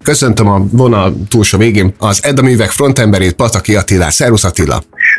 Köszöntöm a vonal túlsó végén az Edda Művek frontemberét, Pataki Attilát. Szervusz Attila!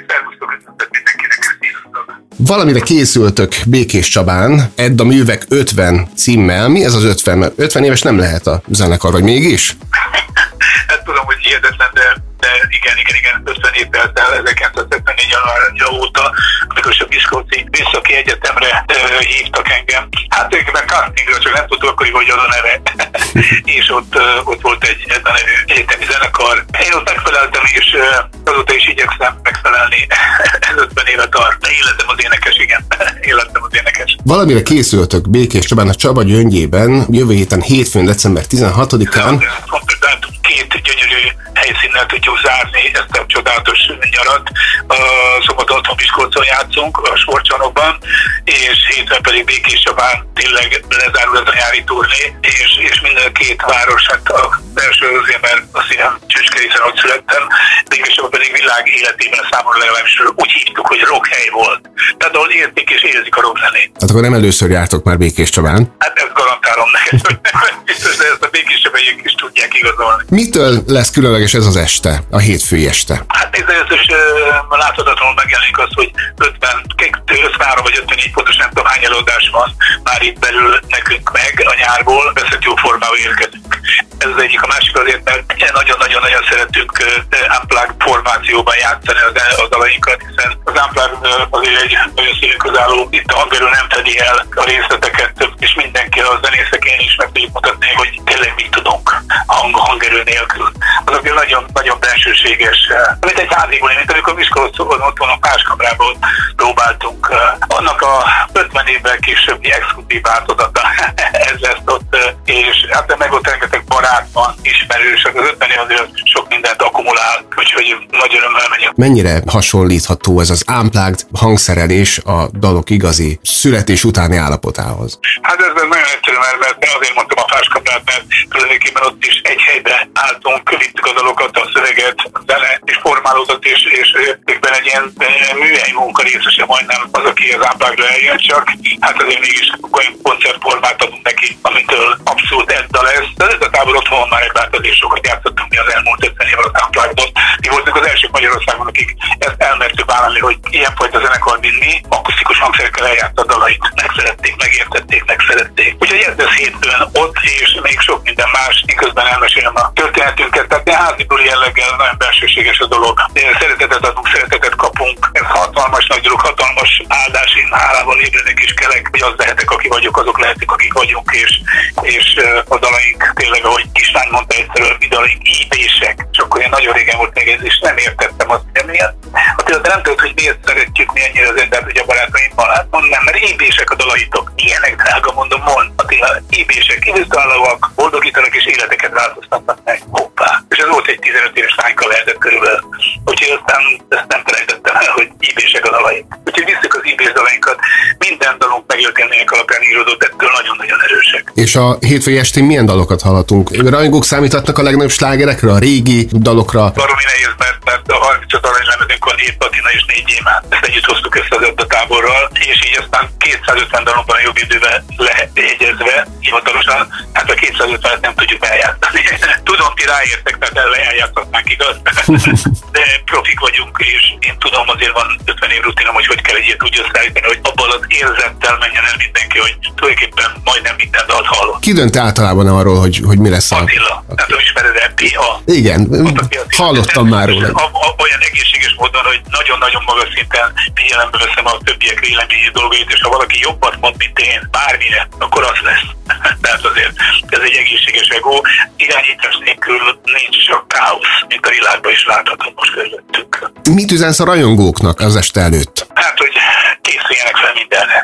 Valamire készültök Békés Csabán, Edda Művek 50 címmel. Mi ez az 50? 50 éves nem lehet a zenekar, vagy mégis? Hát tudom, hogy hihetetlen, de igen, 50 év telt el 1974. januárja óta, amikor a Miskolci Műszaki Egyetemre hívtak engem. Hát tulajdonképpen castingra, csak nem tudtuk akkor, hogy az a neve. És ott volt egy egyetemi zenekar. Én ott megfeleltem, és azóta is igyekszem megfelelni. Ez 50 éve tart. De életem az énekes, igen. Életem az énekes. Valamire készültök Békés Csabán, a Csaba Gyöngyében, jövő héten hétfőn, december 16-án. Két gyönyörű helyszínnel tudjuk zárni ezt a csodálatos nyarat. A Szombat Otthon Miskolcon játszunk, a Sportcsarnokban, és hétfőn pedig Békés Csabán tényleg lezárul ez a nyári turné, és minden két város, hát az első azért, mert a szívem csücske, hiszen ott születtem, Békés Csaba pedig világ életében számomra legalábbis úgy hívtuk, hogy rockhely volt. Tehát ahol értik és érzik a rockzenét. Hát akkor nem először jártok már Békés Csabán? Hát ezt garantálom neked, hogy biztos, de ezt a Békés Csabaiak is tudják igazolni. Mitől lesz különleges ez az este, a hétfői este? Hát nézd, láthatatlanul megjelenik az, hogy 53 vagy 54 pontos nem tudom hány előadás van már itt belül nekünk meg a nyárból, veszett jó formában érkezünk. Ez az egyik, a másik azért, mert nagyon-nagyon szeretünk unplugged formációban játszani az dalainkat, hiszen az unplugged azért egy nagyon színűközálló, itt a hangerő nem fedi el a részleteket, és mindenki a zenészekén is meg tudjuk mutatni, hogy tényleg mit tudunk hangerő nélkül. Az azért nagyon bensőséges, mint egy háziból, mint amikor Miskolcon otthon a Páskamrából próbáltunk. Annak a 50 évvel későbbi exkluzív változata ez lesz ott, és hát meg ott rengeteg barát van, ismerős, az 50 év azért sok mindent akkumulál, úgyhogy nagy örömmel megyünk. Mennyire hasonlítható ez az unplugged hangszerelés a dalok igazi születés utáni állapotához? Hát ez nagyon egyszerű, mert azért mondtam a Páskamrát, mert tulajdonképpen ott is egy helybe álltunk, vittük a dalokat, a szöveget, a zene és formálódott, és éppen egy ilyen műhely munka részese majdnem az, aki az unpluggedra eljön, csak hát azért mégis olyan koncertformát adunk neki, amitől abszolút Edda lesz. De ez a tábor otthon van már egy változás, és sokat játszottunk mi az elmúlt 50 év alatt unpluggedon. Mi voltunk az elsők Magyarországon, akik ezt elmertük vállalni, hogy ilyenfajta zenekar, mint mi, akusztikus hangszerekkel eljátszott a dalait. Megszerették, megértették, megszerették. Úgyhogy ez lesz hétfőn ott, és még sok minden más, miközben elmesélem a történetünket. Tehát ilyen házibuli jelleggel nagyon bensőséges a dolog. Szeretetet adunk, szeretetet kapunk. Ez hatalmas nagy dolog, hatalmas áldás. Én hálával ébredek és kelek, hogy az lehetek, aki vagyok, azok lehetik, akik vagyunk, és a dalaink tényleg, ahogy Kislány mondta egyszerűen, mi dalaink íbések. És akkor én nagyon régen volt még ez, és nem értettem azt, hogy miért. De nem tudod, hogy miért szeretjük mi ennyire az Eddát, hogy a barátaimmal. Hát mondom, nem, mert íbések a dalaitok. Ilyenek, drága, mondom, Attila, íbések, kívültalálóak, boldogítanak és életeket változtatnak meg. Hoppá. És ez volt egy 15 éves lányka lehetett körülbelül. Úgyhogy aztán ezt nem felejtettem el, hogy íbések a dalaink. Úgyhogy visszük az íbés dalainkat. Minden dalunk megélmények alapján íródott, ettől nagyon-nagyon erősek. És a hétfői estén milyen dalokat hallhatunk? Rajongók számíthatnak a legnagyobb slágerekre, a régi dalokra? Baromi nehéz, mert a 35 aranylemezünk van 7 platina és 4 gyémánt. Ezt együtt hoztuk össze az Edda táborral, és így aztán 250 dalunkban a jobb időben lehet jegyezve, hivatalosan, hát a 250-et nem tudjuk eljátszani. Tudom, ti ráértek, tehát eljátszhatnánk, igaz? De profik vagyunk, és én tudom, azért van 50 év rutinom, hogy kell egy ilyet úgy összeállítani, hogy abban az érzettel menjen el mindenki, hogy tulajdonképpen majdnem minden dalt hallott. Ki dönt általában arról, hogy mi lesz a... Attila, nem tudom, ismered-e? PA. Igen, hallottam már róla. Olyan egészséges módon, hogy nagyon-nagyon magas szinten figyelembe veszem a többiek véleményi dolgait, és ha valaki jobbat mond, mint én, bármire, akkor az lesz. Tehát azért ez egy egészséges ego. Irányítás nélkül nincs csak káosz, mint a világban is látható most közöttünk. Mit üzensz a rajongóknak az este előtt? Hát, hogy készüljenek fel mindenre.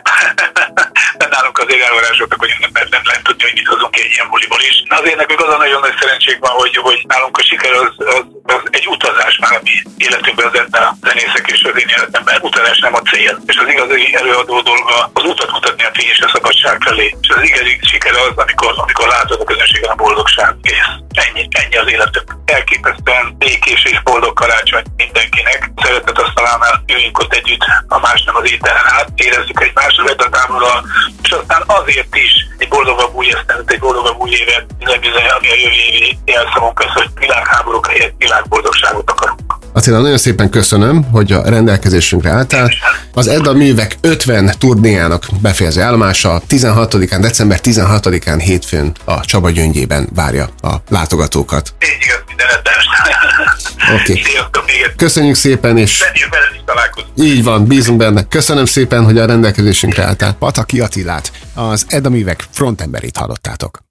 De nálunk azért elvarázsoltak, hogy nem lehet tudni, hogy mit hozunk egy ilyen buliból is. Azért nekünk az a nagyon nagy szerencsénk van, hogy nálunk a siker az egy utazás már, ami életünkben az Edda zenészek és az én életemben utazás nem a cél. És az igazi előadó dolga az utat mutatni a fény és a szabadság felé. És az igazi siker az, amikor látod a közönségen a boldogság. És ennyi az életünk. Elképesztően békés és boldog karácsony mindenkinek. Szeretet azt talán üljünk ott együtt, a más nem az ételen át, érezzük egymást, a távolra, és aztán azért is egy boldogabb új esztendőt, egy boldogabb új évet, bizony, ami a jövő évi jelszavunk az, hogy világháborúk helyett világboldogságot akarunk. Attila, nagyon szépen köszönöm, hogy a rendelkezésünkre álltál. Az Edda Művek 50 turnéjának befejező állomása december 16-án hétfőn a Csaba Gyöngyében várja a látogatókat. Így igaz, mindenetest. Oké. Köszönjük szépen, és így van, bízunk benne. Köszönöm szépen, hogy a rendelkezésünkre álltál. Pataki Attilát, az Edda Művek frontemberét hallottátok.